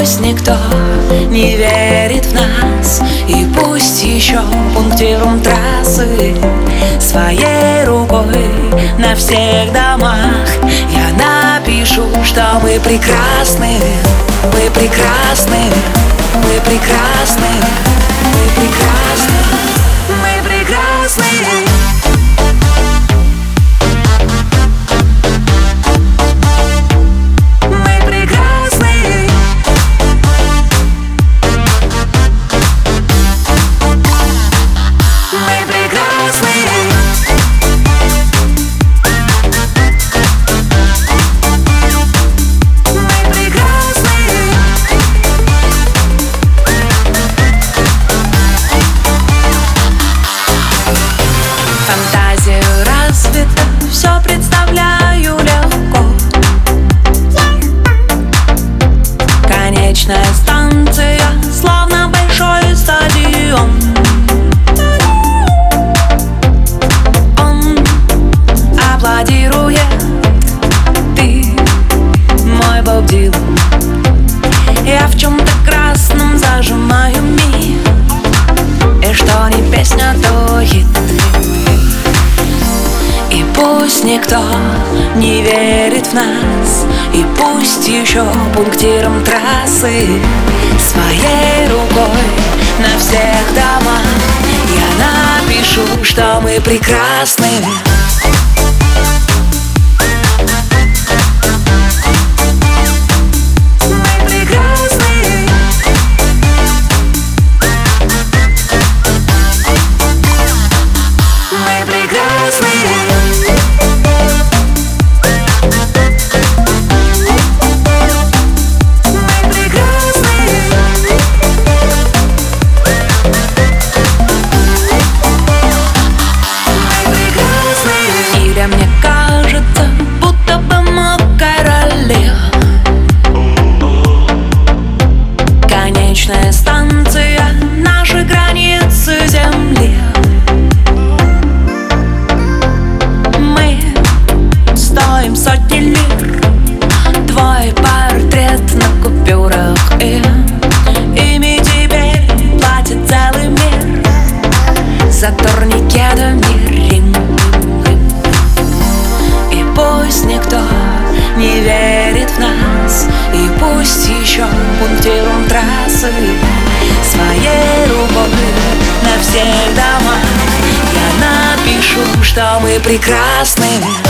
пусть никто не верит в нас, и пусть еще пунктируем трассы своей рукой на всех домах я напишу, что мы прекрасны, мы прекрасны, мы прекрасны, мы прекрасны, мы прекрасны. Все представляю легко. Конечная станция, словно большой стадион. Он аплодирует, ты мой Боб Дилан. Я в чем-то красном зажимаю мир, и что не песня, то хит. И пусть никто не верит в нас, и пусть еще пунктиром трассы своей рукой на всех домах я напишу, что мы прекрасны. Мне кажется, будто бы мы короли. Конечная станция, наши границы земли. Мы стоим сотни лир, твой портрет на купюрах, и ими теперь платит целый мир за турникетами Рим. Пусть никто не верит в нас, и пусть еще пунктируем трассы своей рукой на всех домах я напишу, что мы прекрасны.